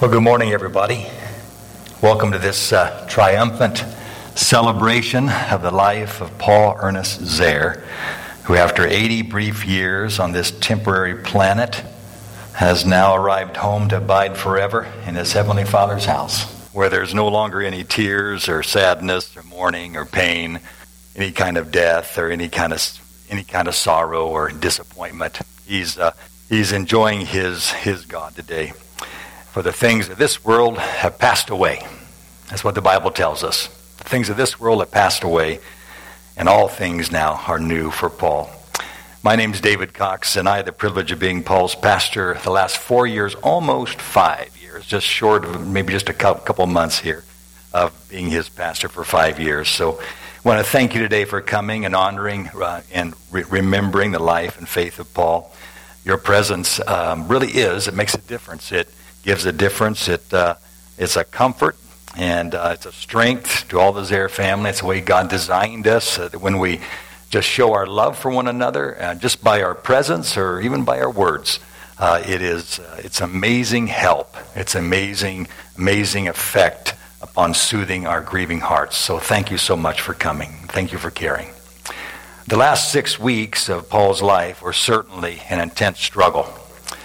Well, good morning, everybody. Welcome to this triumphant celebration of the life of Paul Ernest Zare, who after 80 brief years on this temporary planet has now arrived home to abide forever in his Heavenly Father's house, where there's no longer any tears or sadness or mourning or pain, any kind of death or any kind of sorrow or disappointment. He's enjoying his God today. For the things of this world have passed away. That's what the Bible tells us. The things of this world have passed away, and all things now are new for Paul. My name is David Cox, and I had the privilege of being Paul's pastor the last 4 years, almost 5 years, just short of maybe just a couple months here of being his pastor for 5 years. So I want to thank you today for coming and honoring and remembering the life and faith of Paul. Your presence it makes a difference. It gives a difference. It's a comfort and it's a strength to all the Zare family. It's the way God designed us, that when we just show our love for one another, just by our presence or even by our words, it's amazing help. It's amazing effect upon soothing our grieving hearts. So thank you so much for coming. Thank you for caring. The last 6 weeks of Paul's life were certainly an intense struggle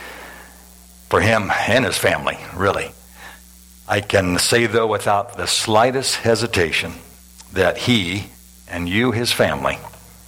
for him and his family, really. I can say, though, without the slightest hesitation, that he and you, his family,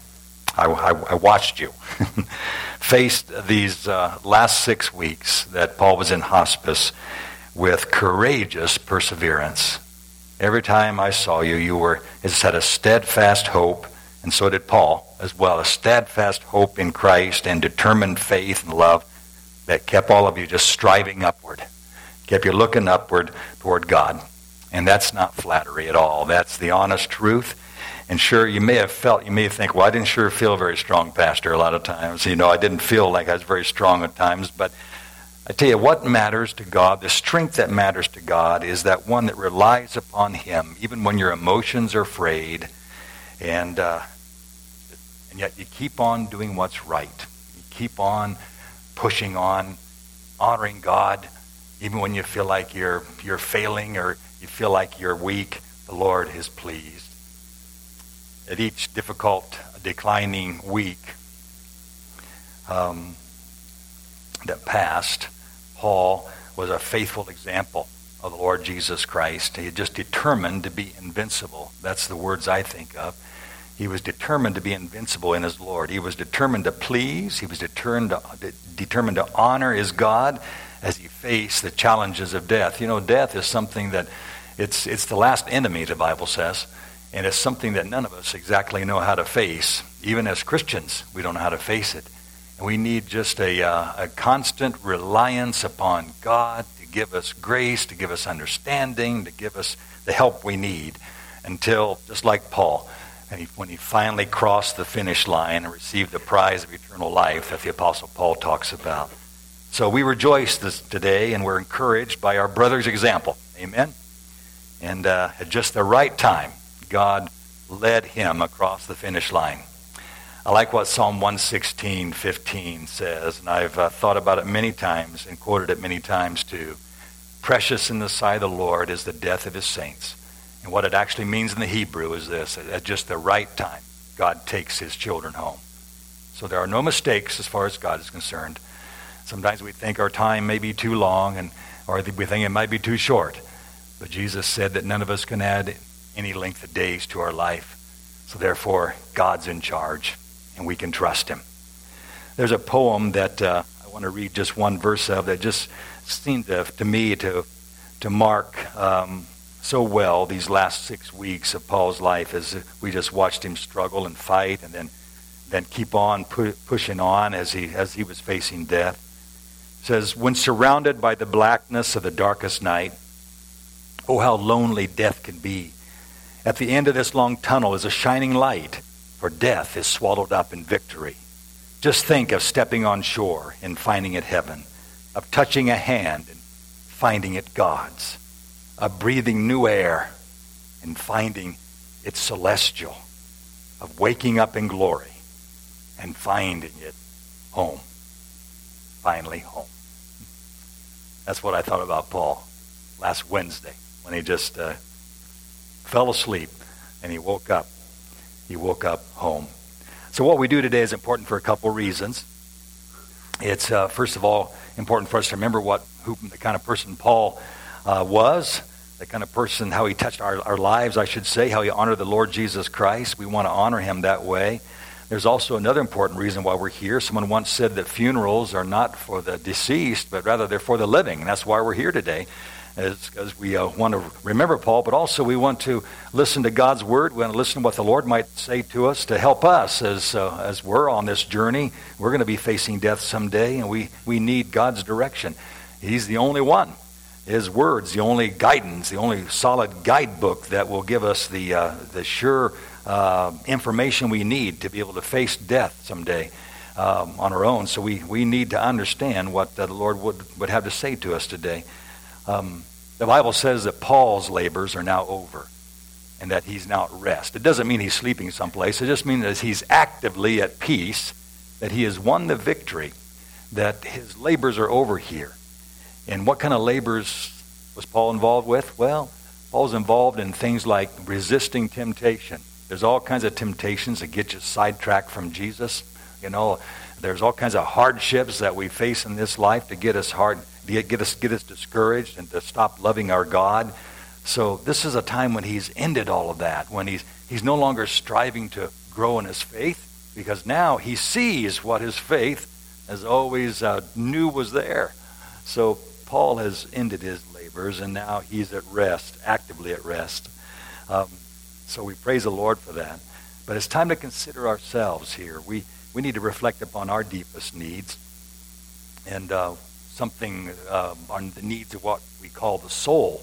I watched you, faced these last 6 weeks that Paul was in hospice with courageous perseverance. Every time I saw you, you just had a steadfast hope, and so did Paul as well, a steadfast hope in Christ and determined faith and love that kept all of you just striving upward, kept you looking upward toward God. And that's not flattery at all. That's the honest truth. And sure, you may think, well, I didn't sure feel very strong, Pastor, a lot of times. I didn't feel like I was very strong at times. But I tell you, what matters to God, the strength that matters to God, is that one that relies upon Him, even when your emotions are frayed, and yet you keep on doing what's right. You keep on pushing on, honoring God, even when you feel like you're failing or you feel like you're weak. The Lord is pleased. At each difficult, declining week that passed, Paul was a faithful example of the Lord Jesus Christ. He had just determined to be invincible. That's the words I think of. He was determined to be invincible in his Lord. He was determined to please. He was determined to honor his God as he faced the challenges of death. Death is something that it's the last enemy, the Bible says, and it's something that none of us exactly know how to face. Even as Christians, we don't know how to face it. And we need just a constant reliance upon God to give us grace, to give us understanding, to give us the help we need until, just like Paul, when he finally crossed the finish line and received the prize of eternal life that the Apostle Paul talks about. So we rejoice today, and we're encouraged by our brother's example. Amen? And at just the right time, God led him across the finish line. I like what Psalm 116:15 says, and I've thought about it many times and quoted it many times too. Precious in the sight of the Lord is the death of his saints. And what it actually means in the Hebrew is this: at just the right time, God takes his children home. So there are no mistakes as far as God is concerned. Sometimes we think our time may be too long, or we think it might be too short. But Jesus said that none of us can add any length of days to our life. So therefore, God's in charge, and we can trust him. There's a poem that I want to read just one verse of that just seemed to me to mark so well these last 6 weeks of Paul's life, as we just watched him struggle and fight and then keep on pushing on as he was facing death. It says, when surrounded by the blackness of the darkest night, oh, how lonely death can be. At the end of this long tunnel is a shining light, for death is swallowed up in victory. Just think of stepping on shore and finding it heaven, of touching a hand and finding it God's, of breathing new air and finding it celestial, of waking up in glory and finding it home. Finally home. That's what I thought about Paul. last Wednesday when he just fell asleep and he woke up. He woke up home. So what we do today is important for a couple reasons. It's, first of all, important for us to remember the kind of person Paul was, the kind of person, how he touched our lives, I should say, how he honored the Lord Jesus Christ. We want to honor him that way. There's also another important reason why we're here. Someone once said that funerals are not for the deceased, but rather they're for the living. And that's why we're here today, because we want to remember Paul, but also we want to listen to God's word. We want to listen to what the Lord might say to us to help us as we're on this journey. We're going to be facing death someday, and we need God's direction. He's the only one. His word's the only guidance, the only solid guidebook that will give us the sure information we need to be able to face death someday on our own. So we need to understand what the Lord would have to say to us today. The Bible says that Paul's labors are now over and that he's now at rest. It doesn't mean he's sleeping someplace. It just means that he's actively at peace, that he has won the victory, that his labors are over here. And what kind of labors was Paul involved with? Well, Paul's involved in things like resisting temptation. There's all kinds of temptations that get you sidetracked from Jesus. You know, there's all kinds of hardships that we face in this life to get us get us discouraged and to stop loving our God. So this is a time when he's ended all of that, when he's no longer striving to grow in his faith, because now he sees what his faith has always knew was there. So Paul has ended his labors, and now he's at rest, actively at rest. So we praise the Lord for that. But it's time to consider ourselves here. We need to reflect upon our deepest needs, and something on the needs of what we call the soul.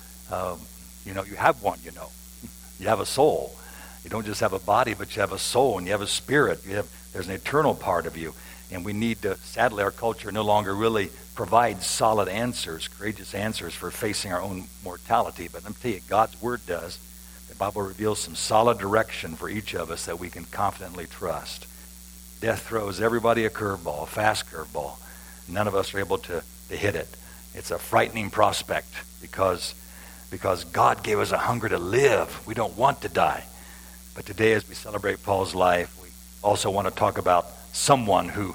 You have one, You have a soul. You don't just have a body, but you have a soul, and you have a spirit. There's an eternal part of you. And we need to, sadly, our culture no longer really provides solid answers, courageous answers for facing our own mortality. But let me tell you, God's word does. The Bible reveals some solid direction for each of us that we can confidently trust. Death throws everybody a curveball, a fast curveball. None of us are able to hit it. It's a frightening prospect because God gave us a hunger to live. We don't want to die. But today, as we celebrate Paul's life, we also want to talk about someone who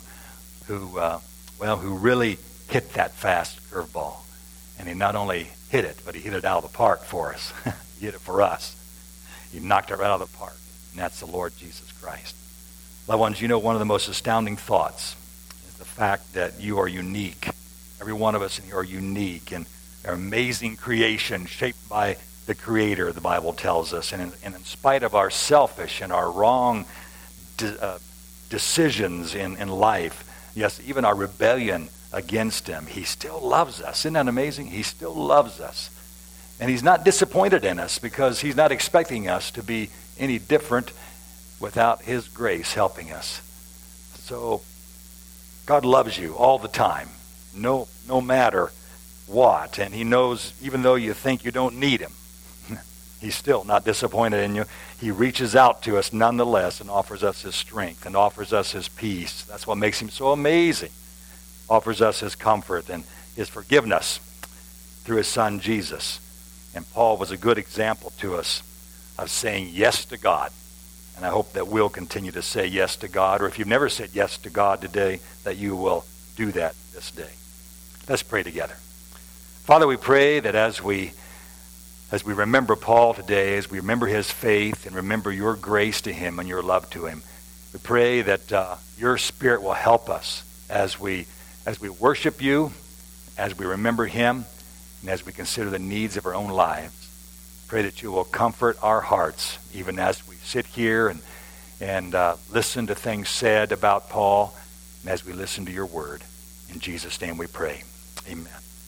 really hit that fast curveball. And he not only hit it, but he hit it out of the park for us. He hit it for us. He knocked it right out of the park. And that's the Lord Jesus Christ. Loved ones, one of the most astounding thoughts is the fact that you are unique. Every one of us in here are unique and an amazing creation shaped by the Creator, the Bible tells us. And in spite of our selfish and our wrong decisions in life, yes, even our rebellion against him, he still loves us. Isn't that amazing? He still loves us. And he's not disappointed in us because he's not expecting us to be any different without his grace helping us. So God loves you all the time, no matter what. And he knows, even though you think you don't need him, he's still not disappointed in you. He reaches out to us nonetheless and offers us his strength and offers us his peace. That's what makes him so amazing. Offers us his comfort and his forgiveness through his son Jesus. And Paul was a good example to us of saying yes to God. And I hope that we'll continue to say yes to God, or if you've never said yes to God today, that you will do that this day. Let's pray together. Father, we pray that as we remember Paul today, as we remember his faith and remember your grace to him and your love to him, we pray that your Spirit will help us as we worship you, as we remember him, and as we consider the needs of our own lives. Pray that you will comfort our hearts, even as we sit here and listen to things said about Paul, and as we listen to your word. In Jesus' name we pray. Amen.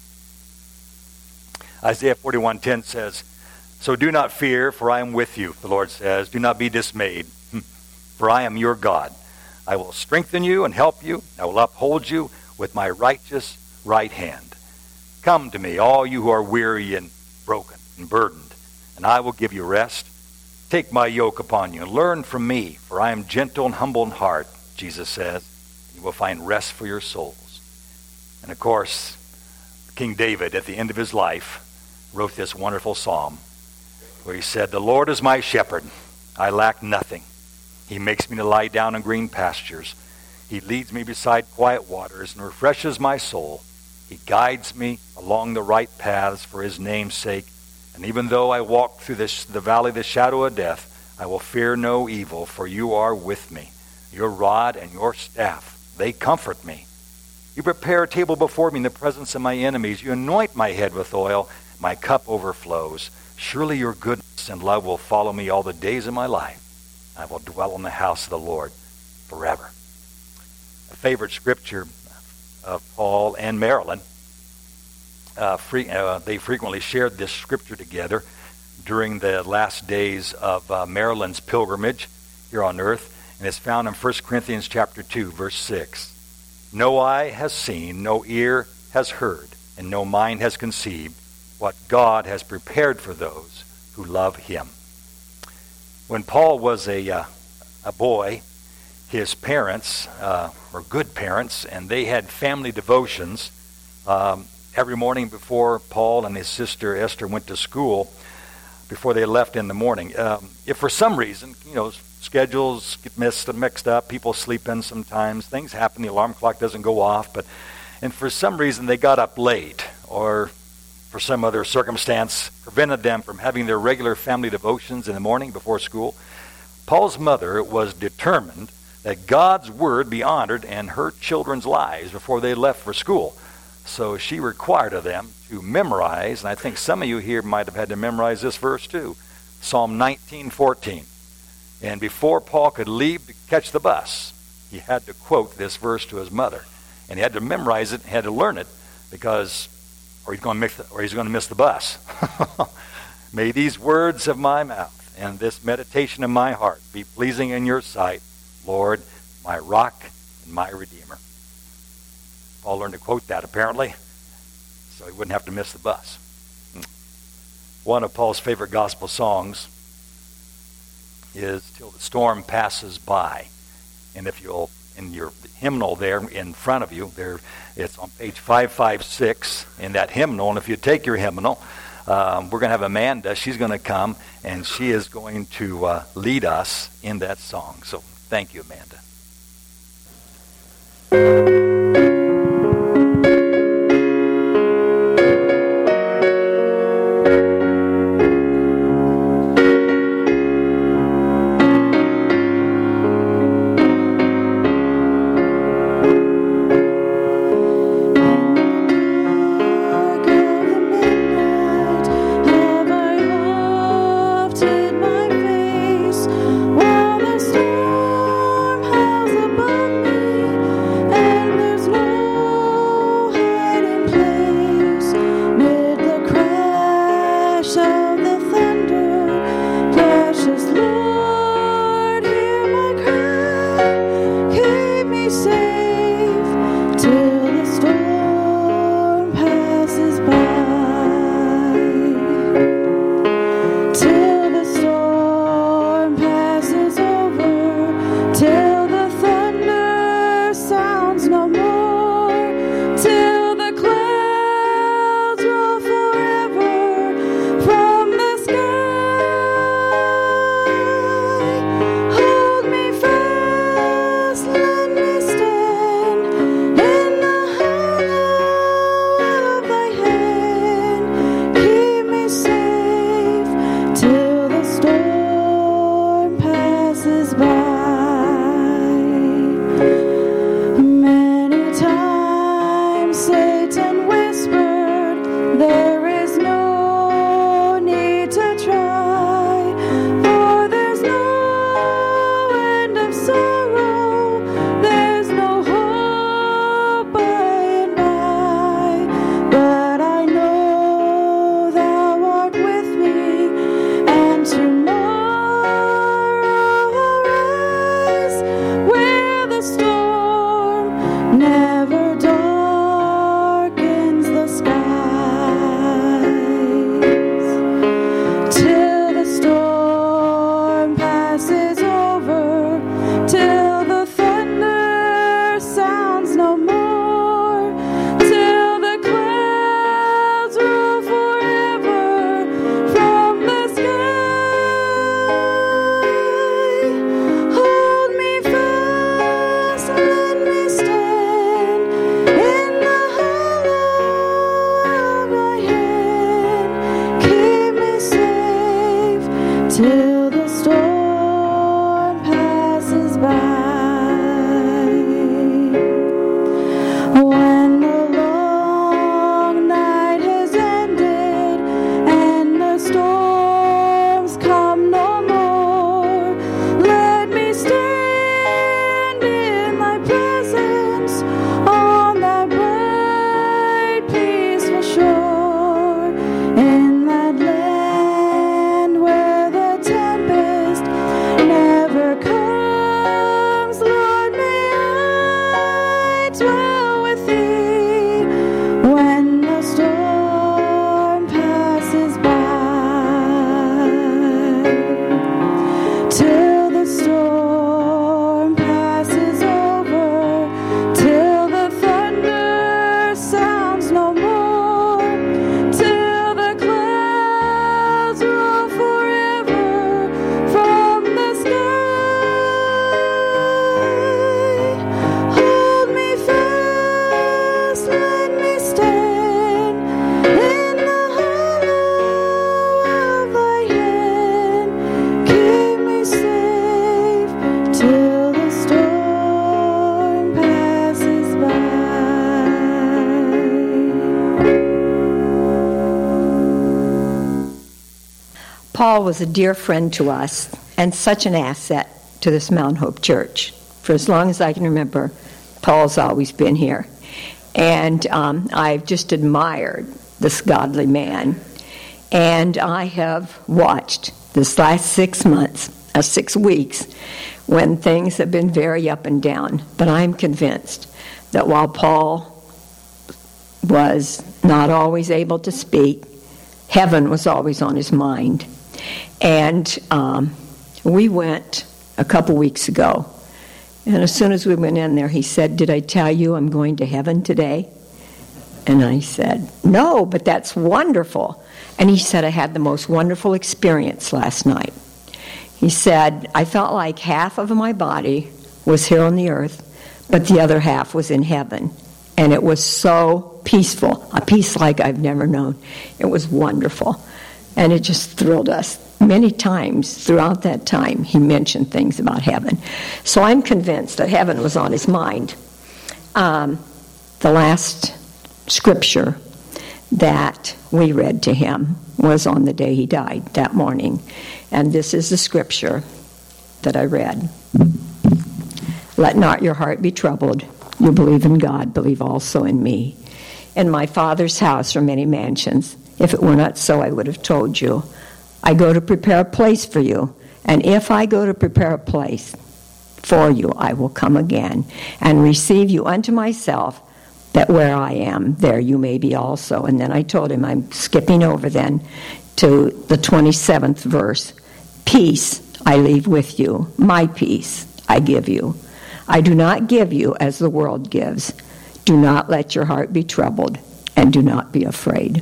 Isaiah 41:10 says, "So do not fear, for I am with you," the Lord says. "Do not be dismayed, for I am your God. I will strengthen you and help you. I will uphold you with my righteous right hand. Come to me, all you who are weary and broken and burdened, and I will give you rest. Take my yoke upon you and learn from me, for I am gentle and humble in heart," Jesus says. "You will find rest for your souls." And of course, King David, at the end of his life, wrote this wonderful psalm where he said, "The Lord is my shepherd. I lack nothing. He makes me to lie down in green pastures. He leads me beside quiet waters and refreshes my soul. He guides me along the right paths for his name's sake. And even though I walk through the valley of the shadow of death, I will fear no evil, for you are with me. Your rod and your staff, they comfort me. You prepare a table before me in the presence of my enemies. You anoint my head with oil. My cup overflows. Surely your goodness and love will follow me all the days of my life. I will dwell in the house of the Lord forever." A favorite scripture of Paul and Marilyn. They frequently shared this scripture together during the last days of Marilyn's pilgrimage here on earth, and it's found in 1 Corinthians chapter 2, verse 6. "No eye has seen, no ear has heard, and no mind has conceived what God has prepared for those who love him." When Paul was a boy, his parents were good parents, and they had family devotions every morning before Paul and his sister Esther went to school, before they left in the morning. If for some reason, schedules get mixed up, people sleep in sometimes, things happen, the alarm clock doesn't go off, and for some reason they got up late, or for some other circumstance prevented them from having their regular family devotions in the morning before school, Paul's mother was determined that God's word be honored in her children's lives before they left for school. So she required of them to memorize, and I think some of you here might have had to memorize this verse too, Psalm 19:14. And before Paul could leave to catch the bus, he had to quote this verse to his mother. And he had to memorize it, had to learn it, because or he's going to miss the bus. "May these words of my mouth and this meditation of my heart be pleasing in your sight, Lord, my rock and my redeemer." Paul learned to quote that, apparently, so he wouldn't have to miss the bus. One of Paul's favorite gospel songs is "Till the Storm Passes By." And if you'll, in your hymnal there in front of you, it's on page 556 in that hymnal. And if you take your hymnal, we're going to have Amanda. She's going to come, and she is going to lead us in that song. So thank you, Amanda. While the storm howls above me, and Paul was a dear friend to us and such an asset to this Mount Hope Church. For as long as I can remember, Paul's always been here. And I've just admired this godly man. And I have watched this last 6 weeks, when things have been very up and down. But I'm convinced that while Paul was not always able to speak, heaven was always on his mind. And we went a couple weeks ago, and as soon as we went in there, he said, "Did I tell you I'm going to heaven today?" And I said, "No, but that's wonderful." And he said, "I had the most wonderful experience last night." He said, "I felt like half of my body was here on the earth, but the other half was in heaven. And it was so peaceful, a peace like I've never known. It was wonderful." And it just thrilled us. Many times throughout that time, he mentioned things about heaven. So I'm convinced that heaven was on his mind. The last scripture that we read to him was on the day he died, that morning. And this is the scripture that I read. "Let not your heart be troubled. You believe in God, believe also in me. In my Father's house are many mansions. If it were not so, I would have told you. I go to prepare a place for you. And if I go to prepare a place for you, I will come again and receive you unto myself, that where I am, there you may be also." And then I told him, I'm skipping over then to the 27th verse. "Peace I leave with you. My peace I give you. I do not give you as the world gives. Do not let your heart be troubled, and do not be afraid."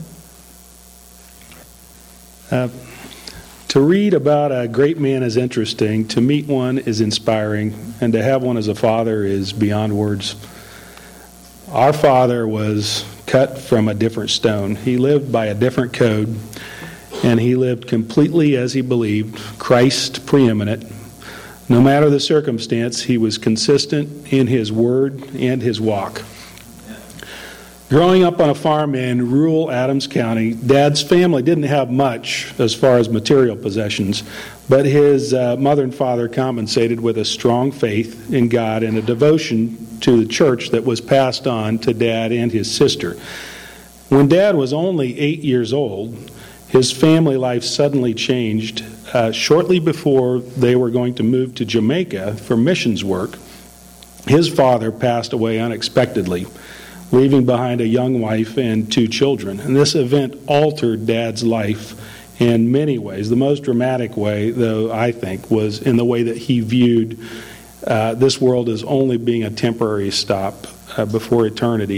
To read about a great man is interesting. To meet one is inspiring. And to have one as a father is beyond words. Our father was cut from a different stone. He lived by a different code. And he lived completely as he believed, Christ preeminent. No matter the circumstance, he was consistent in his word and his walk. Growing up on a farm in rural Adams County, Dad's family didn't have much as far as material possessions, but his mother and father compensated with a strong faith in God and a devotion to the church that was passed on to Dad and his sister. When Dad was only 8 years old, his family life suddenly changed. Shortly before they were going to move to Jamaica for missions work, his father passed away unexpectedly, leaving behind a young wife and 2 children. And this event altered Dad's life in many ways. The most dramatic way, though, I think, was in the way that he viewed this world as only being a temporary stop before eternity.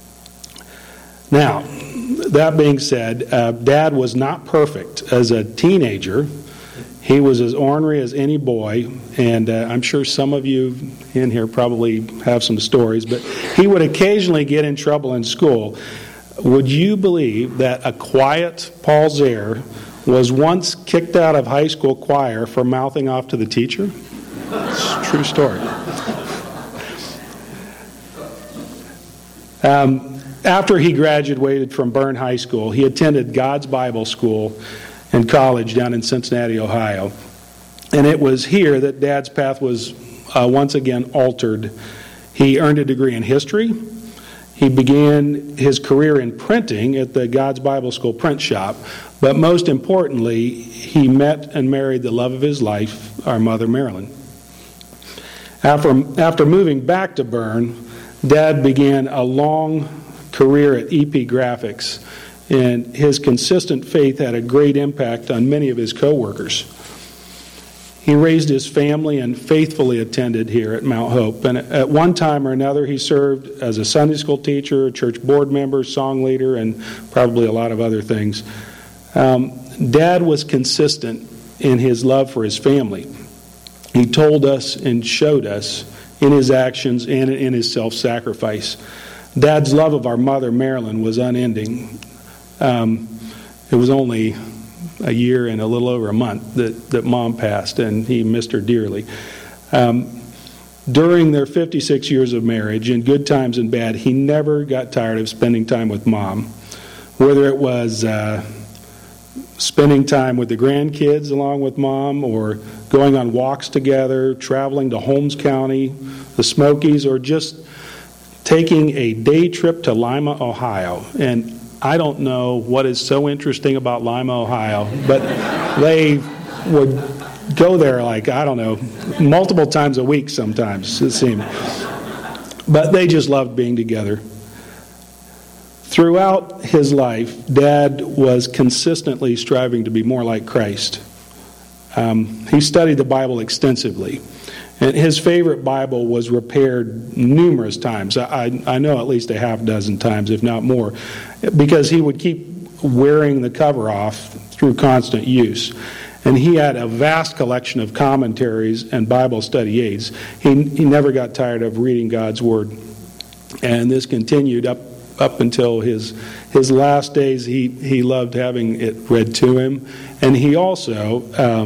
Now, that being said, Dad was not perfect. As a teenager, he was as ornery as any boy, and I'm sure some of you in here probably have some stories, but he would occasionally get in trouble in school. Would you believe that a quiet Paul Zare was once kicked out of high school choir for mouthing off to the teacher? It's a true story. After he graduated from Byrne High School, he attended God's Bible School and college down in Cincinnati, Ohio. And it was here that Dad's path was once again altered. He earned a degree in history. He began his career in printing at the God's Bible School print shop. But most importantly, he met and married the love of his life, our mother, Marilyn. After moving back to Byrne, Dad began a long career at EP Graphics, and his consistent faith had a great impact on many of his co-workers. He raised his family and faithfully attended here at Mount Hope. And at one time or another, he served as a Sunday school teacher, a church board member, song leader, and probably a lot of other things. Dad was consistent in his love for his family. He told us and showed us in his actions and in his self-sacrifice. Dad's love of our mother, Marilyn, was unending. It was only a year and a little over a month that Mom passed, and he missed her dearly. During their 56 years of marriage, in good times and bad, he never got tired of spending time with Mom. Whether it was spending time with the grandkids along with Mom, or going on walks together, traveling to Holmes County, the Smokies, or just taking a day trip to Lima, Ohio. And I don't know what is so interesting about Lima, Ohio, but they would go there like, I don't know, multiple times a week sometimes, it seemed. But they just loved being together. Throughout his life, Dad was consistently striving to be more like Christ. He studied the Bible extensively, and his favorite Bible was repaired numerous times. I know at least a half dozen times, if not more, because he would keep wearing the cover off through constant use. And he had a vast collection of commentaries and Bible study aids. He never got tired of reading God's Word. And this continued up until his last days. He loved having it read to him. And he also,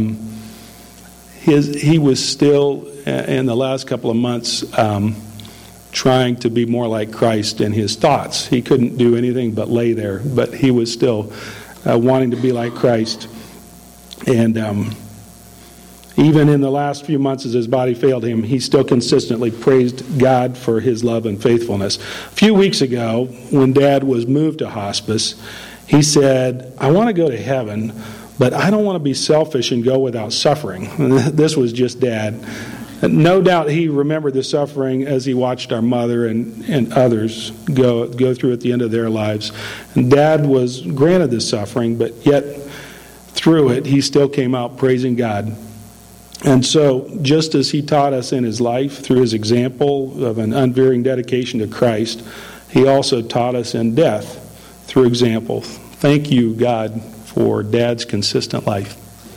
he was still, in the last couple of months, trying to be more like Christ in his thoughts. He couldn't do anything but lay there, but he was still wanting to be like Christ. And even in the last few months as his body failed him, he still consistently praised God for his love and faithfulness. A few weeks ago, when Dad was moved to hospice, he said, "I want to go to heaven, but I don't want to be selfish and go without suffering." This was just Dad. No doubt he remembered the suffering as he watched our mother and others go through at the end of their lives. And Dad was granted this suffering, but yet through it, he still came out praising God. And so, just as he taught us in his life through his example of an unvarying dedication to Christ, he also taught us in death through example. Thank you, God, for Dad's consistent life.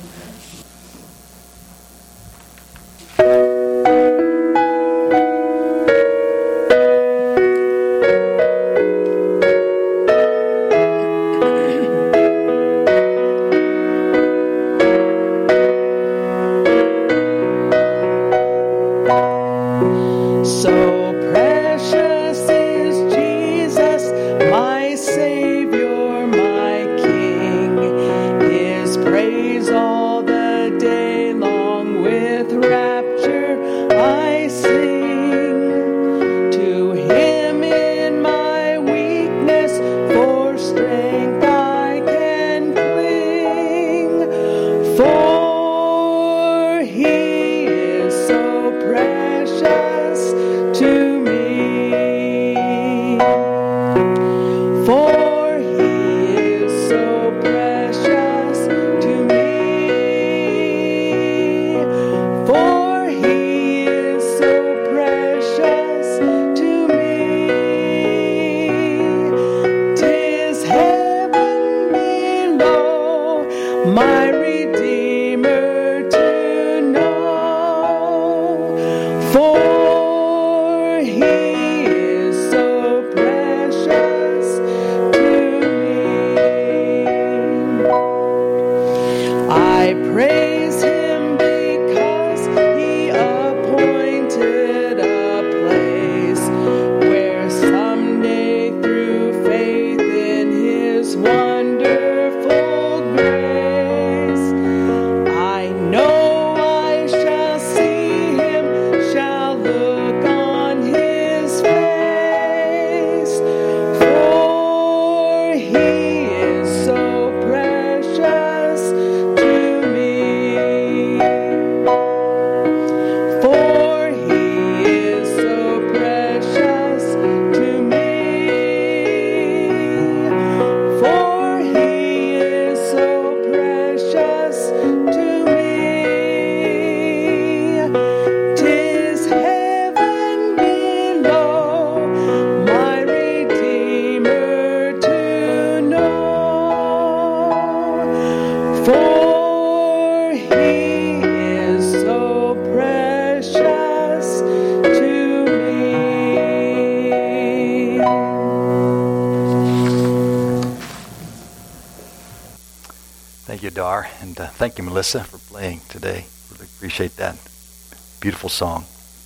Thank you, Dar, and thank you, Melissa, for playing today. Really appreciate that. Beautiful song.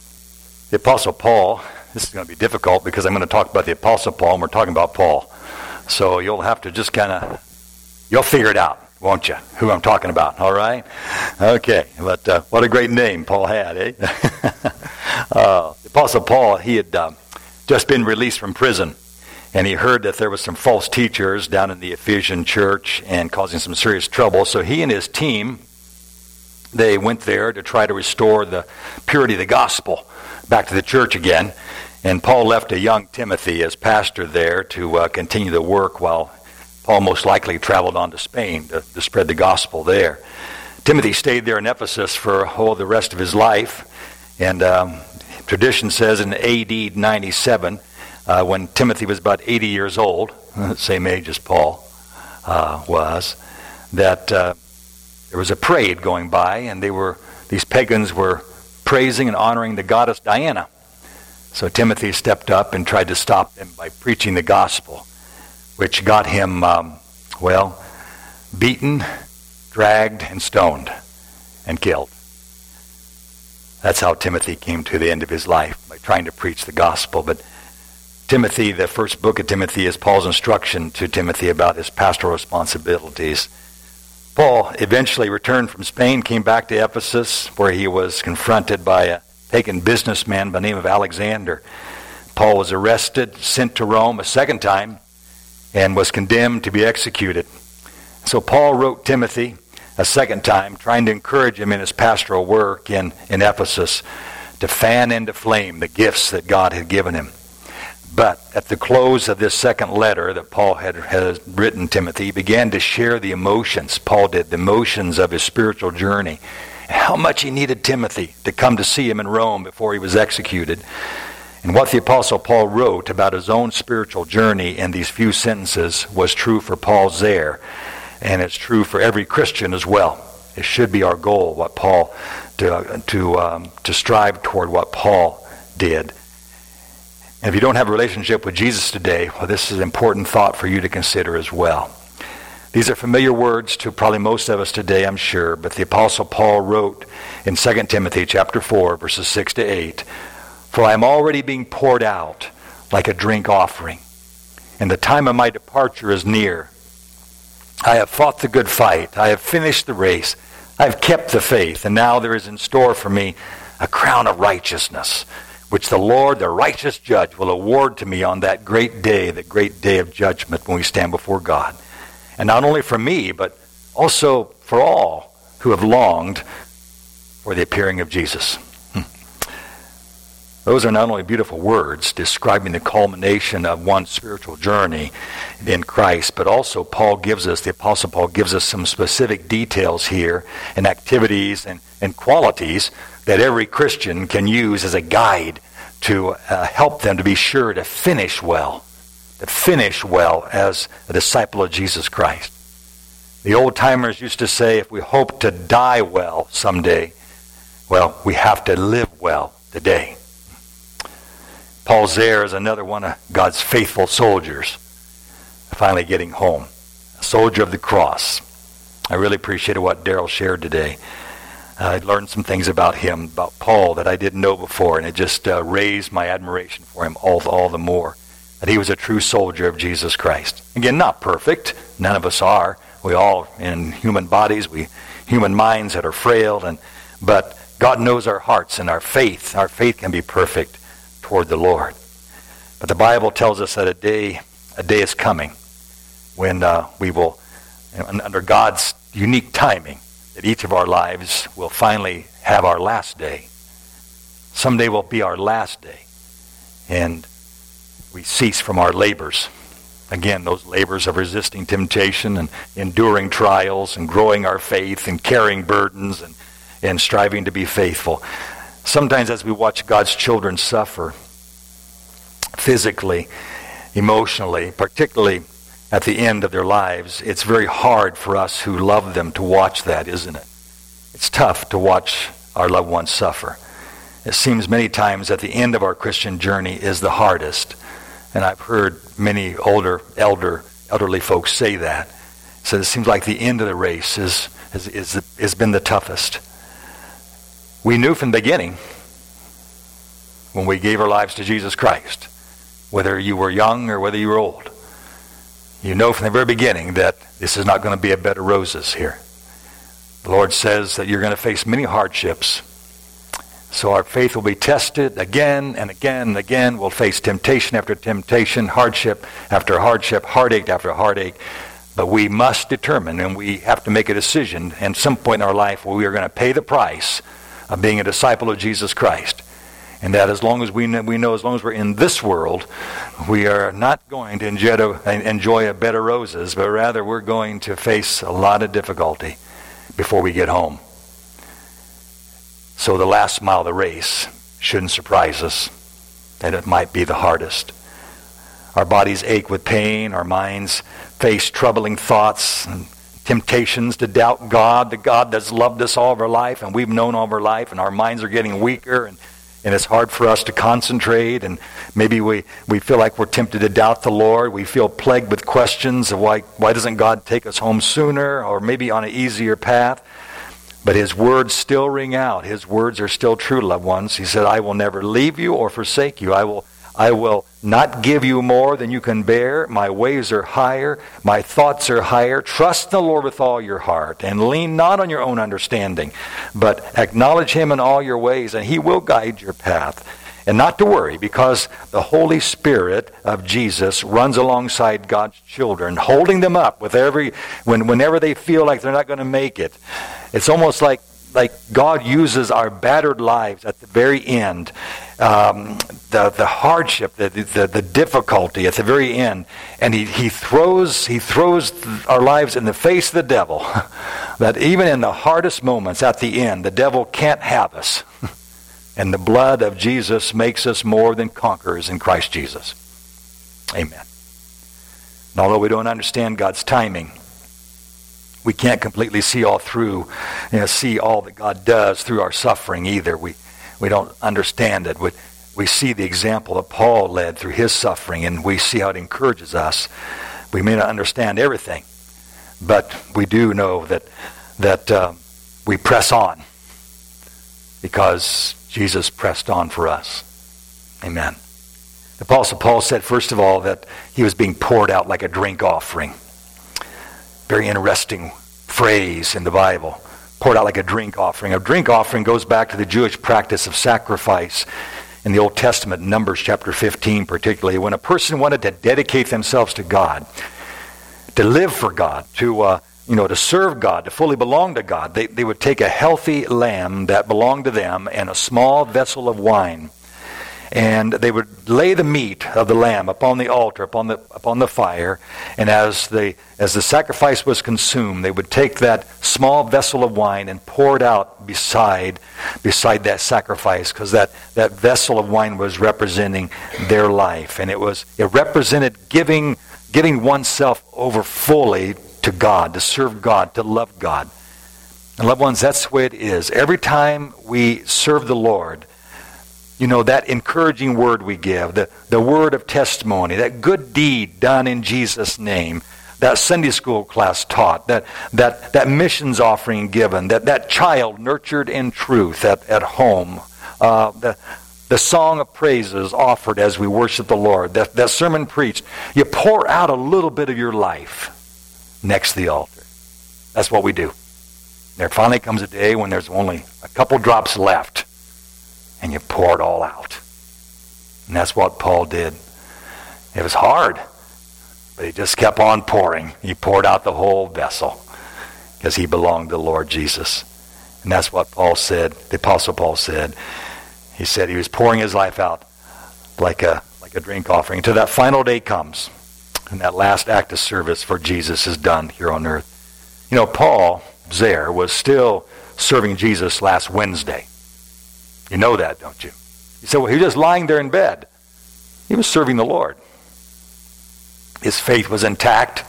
The Apostle Paul, this is going to be difficult because I'm going to talk about the Apostle Paul, and we're talking about Paul. So you'll have to just you'll figure it out. won't you? Who I'm talking about, all right? Okay, but what a great name Paul had, eh? The Apostle Paul, he had just been released from prison, and he heard that there was some false teachers down in the Ephesian church and causing some serious trouble. So he and his team, they went there to try to restore the purity of the gospel back to the church again. And Paul left a young Timothy as pastor there to continue the work while Paul most likely traveled on to Spain to spread the gospel there. Timothy stayed there in Ephesus for the rest of his life. And tradition says in AD 97, when Timothy was about 80 years old, same age as Paul was, that there was a parade going by, and these pagans were praising and honoring the goddess Diana. So Timothy stepped up and tried to stop them by preaching the gospel, which got him, beaten, dragged, and stoned, and killed. That's how Timothy came to the end of his life, by trying to preach the gospel. But Timothy, the first book of Timothy, is Paul's instruction to Timothy about his pastoral responsibilities. Paul eventually returned from Spain, came back to Ephesus, where he was confronted by a pagan businessman by the name of Alexander. Paul was arrested, sent to Rome a second time, and was condemned to be executed. So Paul wrote Timothy a second time, trying to encourage him in his pastoral work in Ephesus to fan into flame the gifts that God had given him. But at the close of this second letter that Paul had written Timothy, he began to share the emotions, Paul did, the emotions of his spiritual journey, and how much he needed Timothy to come to see him in Rome before he was executed. And what the Apostle Paul wrote about his own spiritual journey in these few sentences was true for Paul there, and it's true for every Christian as well. It should be our goal, what Paul to strive toward what Paul did. And if you don't have a relationship with Jesus today, well, this is an important thought for you to consider as well. These are familiar words to probably most of us today, I'm sure, but the Apostle Paul wrote in 2 Timothy chapter 4, verses 6 to 8, "For I am already being poured out like a drink offering, and the time of my departure is near. I have fought the good fight, I have finished the race, I have kept the faith, and now there is in store for me a crown of righteousness, which the Lord, the righteous judge, will award to me on that great day of judgment when we stand before God. And not only for me, but also for all who have longed for the appearing of Jesus." Those are not only beautiful words describing the culmination of one's spiritual journey in Christ, but also the Apostle Paul gives us some specific details here and activities and qualities that every Christian can use as a guide to help them to be sure to finish well as a disciple of Jesus Christ. The old-timers used to say, if we hope to die well someday, well, we have to live well today. Paul Zare is another one of God's faithful soldiers, finally getting home, a soldier of the cross. I really appreciated what Daryl shared today. I learned some things about him, about Paul, that I didn't know before, and it just raised my admiration for him all the more, that he was a true soldier of Jesus Christ. Again, not perfect. None of us are. We all, in human bodies, human minds that are frail, but God knows our hearts and our faith. Our faith can be perfect toward the Lord. But the Bible tells us that a day is coming when we will, under God's unique timing, that each of our lives will finally have our last day. Someday will be our last day, and we cease from our labors. Again, those labors of resisting temptation and enduring trials and growing our faith and carrying burdens and striving to be faithful. Sometimes as we watch God's children suffer physically, emotionally, particularly at the end of their lives, it's very hard for us who love them to watch that, isn't it? It's tough to watch our loved ones suffer. It seems many times that the end of our Christian journey is the hardest. And I've heard many elderly folks say that. So it seems like the end of the race has been the toughest. We knew from the beginning, when we gave our lives to Jesus Christ, whether you were young or whether you were old, You know from the very beginning that this is not going to be a bed of roses here. The Lord says that you're going to face many hardships. So our faith will be tested again and again and again. We'll face temptation after temptation, hardship after hardship, heartache after heartache. But we must determine, and we have to make a decision at some point in our life where we are going to pay the price of being a disciple of Jesus Christ. And that as long as we know, as long as we're in this world, we are not going to enjoy a bed of roses, but rather we're going to face a lot of difficulty before we get home. So the last mile of the race shouldn't surprise us, that it might be the hardest. Our bodies ache with pain, our minds face troubling thoughts and temptations to doubt God, the God that's loved us all of our life and we've known all of our life, and our minds are getting weaker, and it's hard for us to concentrate, and maybe we feel like we're tempted to doubt the Lord. We feel plagued with questions of why doesn't God take us home sooner, or maybe on an easier path. But His words still ring out. His words are still true, loved ones. He said, I will never leave you or forsake you. I will not give you more than you can bear. My ways are higher. My thoughts are higher. Trust the Lord with all your heart, and lean not on your own understanding, but acknowledge Him in all your ways, and He will guide your path. And not to worry, because the Holy Spirit of Jesus runs alongside God's children, holding them up with whenever they feel like they're not going to make it. It's almost like God uses our battered lives at the very end, the hardship, the difficulty at the very end, and he throws our lives in the face of the devil. That even in the hardest moments at the end, the devil can't have us. And the blood of Jesus makes us more than conquerors in Christ Jesus. Amen. And although we don't understand God's timing, we can't completely see all that God does through our suffering either. We don't understand it. We see the example that Paul led through his suffering, and we see how it encourages us. We may not understand everything, but we do know that we press on because Jesus pressed on for us. Amen. The Apostle Paul said, first of all, that he was being poured out like a drink offering. Very interesting phrase in the Bible. Poured out like a drink offering. A drink offering goes back to the Jewish practice of sacrifice in the Old Testament, Numbers chapter 15 particularly, when a person wanted to dedicate themselves to God, to live for God, to serve God, to fully belong to God. They would take a healthy lamb that belonged to them and a small vessel of wine, and they would lay the meat of the lamb upon the altar, upon the fire, and as the sacrifice was consumed, they would take that small vessel of wine and pour it out beside that sacrifice, because that vessel of wine was representing their life, and it represented giving oneself over fully to God, to serve God, to love God. And loved ones, that's the way it is. Every time we serve the Lord, that encouraging word we give, the word of testimony, that good deed done in Jesus' name, that Sunday school class taught, that missions offering given, that child nurtured in truth at home, the song of praises offered as we worship the Lord, that sermon preached, you pour out a little bit of your life next to the altar. That's what we do. There finally comes a day when there's only a couple drops left, and you pour it all out. And that's what Paul did. It was hard, but he just kept on pouring. He poured out the whole vessel because he belonged to the Lord Jesus. And that's what Paul said, the Apostle Paul said. He said he was pouring his life out like a drink offering until that final day comes. And that last act of service for Jesus is done here on earth. Paul Zare was still serving Jesus last Wednesday. You know that, don't you? You say, well, he was just lying there in bed. He was serving the Lord. His faith was intact.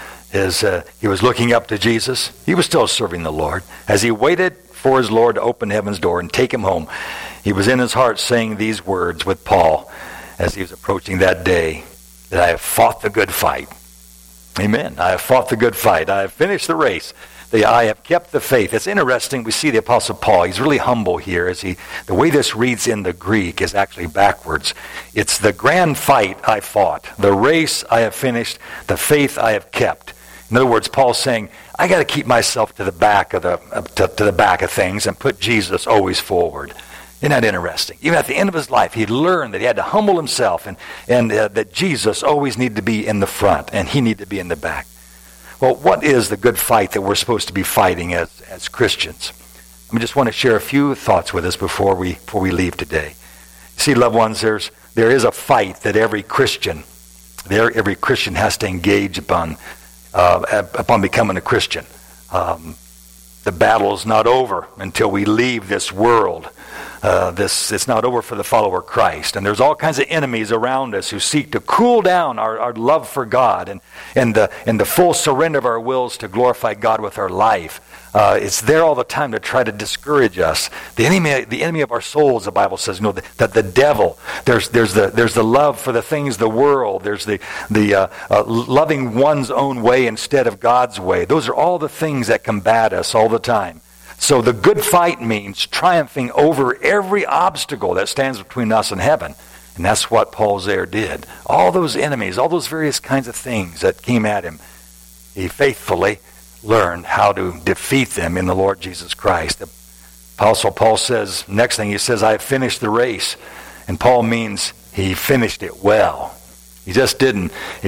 He was looking up to Jesus. He was still serving the Lord. As he waited for his Lord to open heaven's door and take him home, he was in his heart saying these words with Paul as he was approaching that day, that I have fought the good fight. Amen. I have fought the good fight. I have finished the race. The I have kept the faith. It's interesting. We see the Apostle Paul. He's really humble here. The way this reads in the Greek is actually backwards. It's the grand fight I fought, the race I have finished, the faith I have kept. In other words, Paul's saying, I got to keep myself to the back of the back of things and put Jesus always forward. Isn't that interesting? Even at the end of his life, he learned that he had to humble himself and that Jesus always needed to be in the front and he needed to be in the back. Well, what is the good fight that we're supposed to be fighting as Christians? I just want to share a few thoughts with us before we leave today. See, loved ones, there is a fight that every Christian has to engage upon becoming a Christian. The battle's not over until we leave this world. It's not over for the follower of Christ. And there's all kinds of enemies around us who seek to cool down our love for God and the full surrender of our wills to glorify God with our life. It's there all the time to try to discourage us. The enemy of our souls, the Bible says, that the devil. There's the love for the things of the world. There's the loving one's own way instead of God's way. Those are all the things that combat us all the time. So the good fight means triumphing over every obstacle that stands between us and heaven. And that's what Paul there did. All those enemies, all those various kinds of things that came at him, he faithfully learned how to defeat them in the Lord Jesus Christ. The Apostle Paul says, next thing he says, I have finished the race. And Paul means he finished it well. He didn't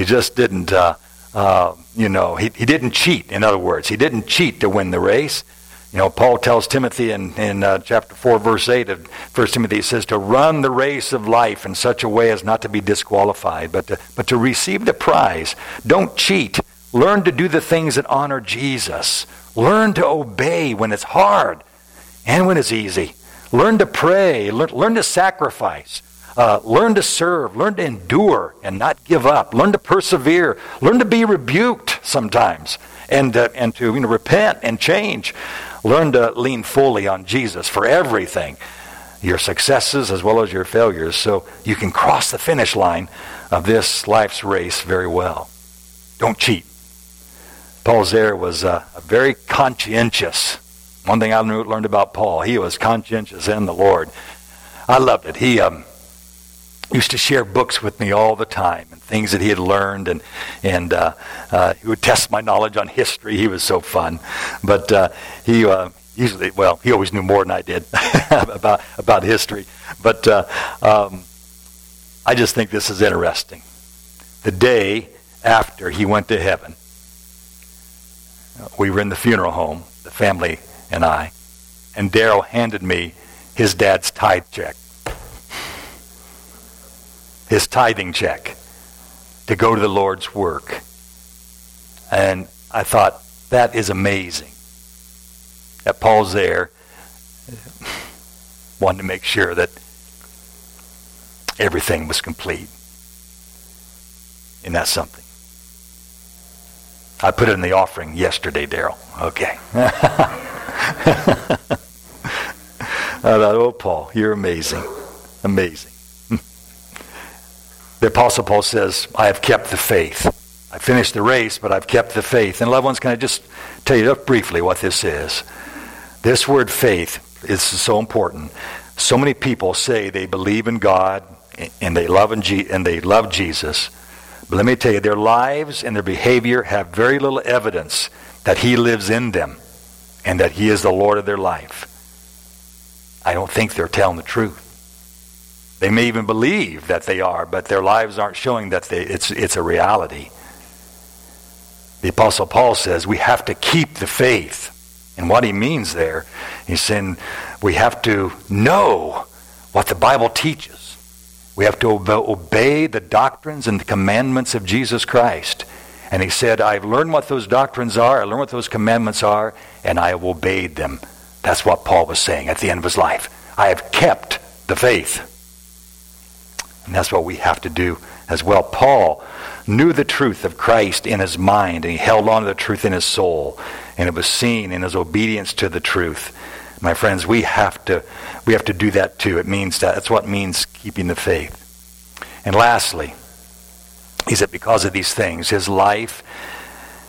cheat, in other words. He didn't cheat to win the race. Paul tells Timothy in chapter 4, verse 8 of 1 Timothy, he says, to run the race of life in such a way as not to be disqualified, but to receive the prize. Don't cheat. Learn to do the things that honor Jesus. Learn to obey when it's hard and when it's easy. Learn to pray. Learn to sacrifice. Learn to serve. Learn to endure and not give up. Learn to persevere. Learn to be rebuked sometimes and to repent and change. Learn to lean fully on Jesus for everything, your successes as well as your failures, so you can cross the finish line of this life's race very well. Don't cheat. Paul there was very conscientious. One thing I learned about Paul, he was conscientious in the Lord. I loved it. He used to share books with me all the time and things that he had learned, and he would test my knowledge on history. He was so fun. But he always knew more than I did about history. But I just think this is interesting. The day after he went to heaven, we were in the funeral home, the family and I, and Daryl handed me his dad's tithe check. His tithing check to go to the Lord's work. And I thought, that is amazing. That Paul's there, wanted to make sure that everything was complete. Isn't that something? I put it in the offering yesterday, Daryl. Okay. I thought, oh, Paul, you're amazing. Amazing. The Apostle Paul says, I have kept the faith. I finished the race, but I've kept the faith. And loved ones, can I just tell you briefly what this is? This word faith is so important. So many people say they believe in God and they love Jesus. But let me tell you, their lives and their behavior have very little evidence that He lives in them and that He is the Lord of their life. I don't think they're telling the truth. They may even believe that they are, but their lives aren't showing that it's a reality. The Apostle Paul says we have to keep the faith. And what he means there, he's saying we have to know what the Bible teaches. We have to obey the doctrines and the commandments of Jesus Christ. And he said, I've learned what those doctrines are, I learned what those commandments are, and I have obeyed them. That's what Paul was saying at the end of his life. I have kept the faith. And that's what we have to do as well. Paul knew the truth of Christ in his mind, and he held on to the truth in his soul, and it was seen in his obedience to the truth. My friends, we have to do that too. That's what it means keeping the faith. And lastly, he said because of these things, his life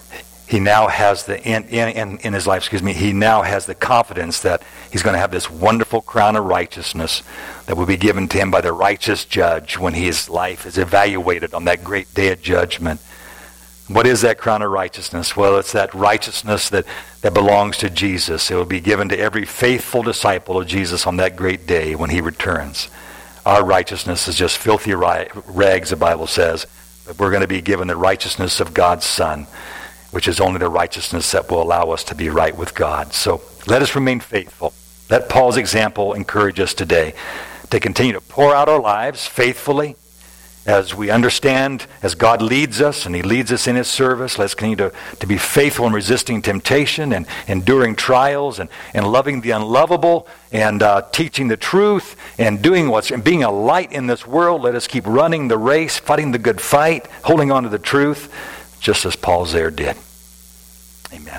he now has in his life, he now has the confidence that he's going to have this wonderful crown of righteousness that will be given to him by the righteous judge when his life is evaluated on that great day of judgment. What is that crown of righteousness? Well, it's that righteousness that belongs to Jesus. It will be given to every faithful disciple of Jesus on that great day when he returns. Our righteousness is just filthy rags, the Bible says, but we're going to be given the righteousness of God's Son, which is only the righteousness that will allow us to be right with God. So let us remain faithful. Let Paul's example encourage us today to continue to pour out our lives faithfully as we understand, as God leads us, and he leads us in his service. Let's continue to be faithful in resisting temptation and enduring trials and loving the unlovable and teaching the truth and being a light in this world. Let us keep running the race, fighting the good fight, holding on to the truth, just as Paul there did. Amen.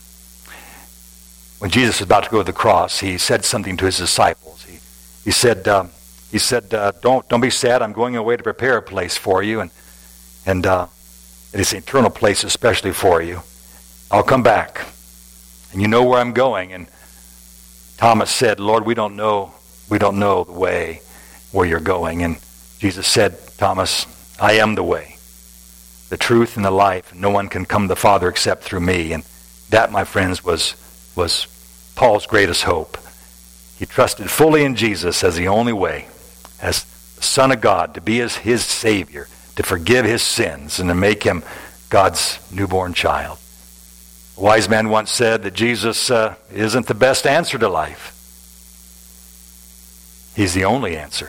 When Jesus was about to go to the cross, he said something to his disciples. He said, "Don't be sad. I'm going away to prepare a place for you, and it's an eternal place, especially for you. I'll come back, and you know where I'm going." And Thomas said, "Lord, we don't know the way where you're going." And Jesus said, "Thomas, I am the way, the truth, and the life. No one can come to the Father except through me." And that, my friends, was Paul's greatest hope. He trusted fully in Jesus as the only way, as the Son of God, to be his Savior, to forgive his sins, and to make him God's newborn child. A wise man once said that Jesus isn't the best answer to life. He's the only answer.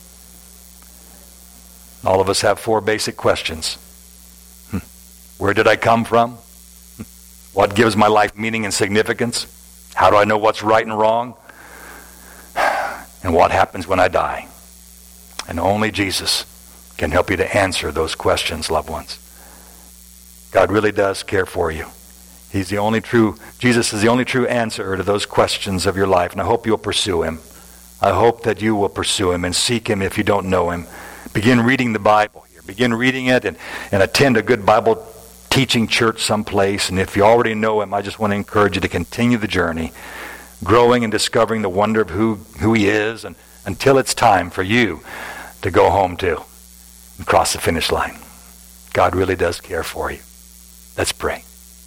All of us have 4 basic questions. Where did I come from? What gives my life meaning and significance? How do I know what's right and wrong? And what happens when I die? And only Jesus can help you to answer those questions, loved ones. God really does care for you. Jesus is the only true answer to those questions of your life, and I hope you'll pursue him. I hope that you will pursue him and seek him if you don't know him. Begin reading the Bible here. Begin reading it and attend a good Bible teaching church someplace. And if you already know him, I just want to encourage you to continue the journey, growing and discovering the wonder of who he is, and until it's time for you to go home too and cross the finish line. God really does care for you. Let's pray.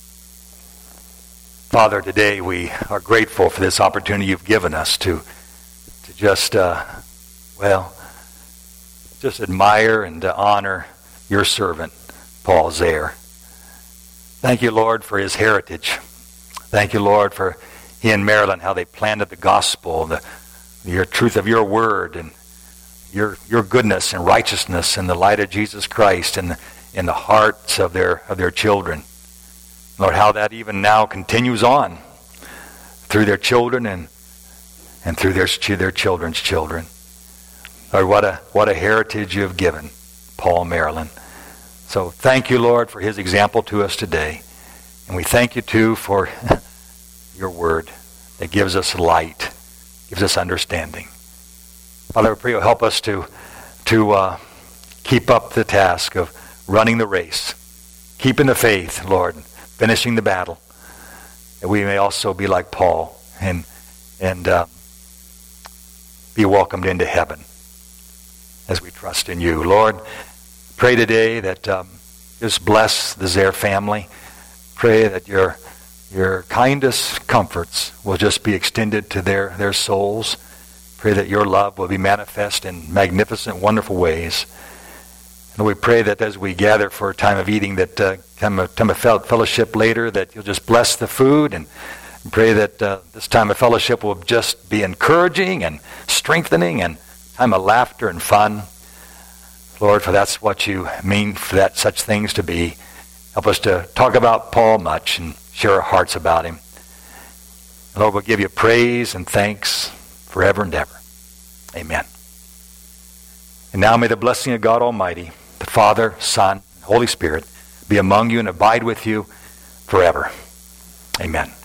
Father, today we are grateful for this opportunity you've given us to just admire and to honor your servant, Paul Zare. Thank you, Lord, for his heritage. Thank you, Lord, for he and Marilyn, how they planted the gospel, your truth of your word, and your goodness and righteousness in the light of Jesus Christ in the hearts of their children. Lord, how that even now continues on through their children and through their children's children. Lord, what a heritage you have given Paul and Marilyn. So thank you, Lord, for his example to us today. And we thank you, too, for your word that gives us light, gives us understanding. Father, I pray you'll help us to keep up the task of running the race, keeping the faith, Lord, finishing the battle, that we may also be like Paul and be welcomed into heaven as we trust in you. Lord, pray today that just bless the Zare family. Pray that your kindest comforts will just be extended to their souls. Pray that your love will be manifest in magnificent, wonderful ways. And we pray that as we gather for a time of eating, that time of fellowship later, that you'll just bless the food, and pray that this time of fellowship will just be encouraging and strengthening and time of laughter and fun. Lord, for that's what you mean for such things to be. Help us to talk about Paul much and share our hearts about him. And Lord, we'll give you praise and thanks forever and ever. Amen. And now may the blessing of God Almighty, the Father, Son, and Holy Spirit be among you and abide with you forever. Amen.